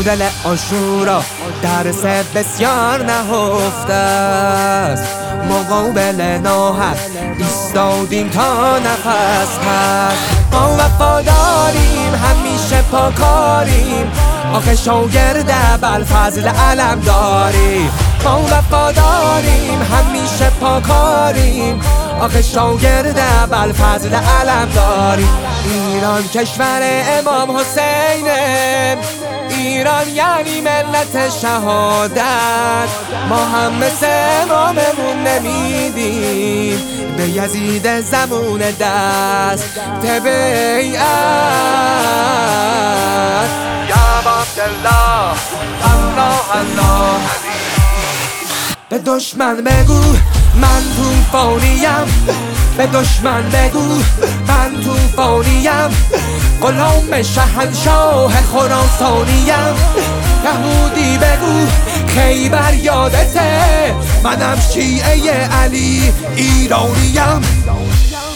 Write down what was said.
دل عاشورا درس بسیار نهفته است. مقابل ناحق ایستادیم تا نفس هست. ما وفاداریم همیشه پاکاریم، آخه شاگرد ابوالفضل علم داریم. ما وفاداریم همیشه پاکاریم، آخه شاگرد ابوالفضل علم داریم. ایران کشور امام حسینه، ایران یعنی ملت شهادت. ما هم مثل اماممون نمیدیم به یزید زمون دست بیعت. یا عبدالله الله الله. به دشمن بگو من طوفانیم، به دشمن بگو من طوفانیم، غلام شهنشاه خراسانیم. یهودی بگو خیبر یادته، منم شیعه علی ایرانیم.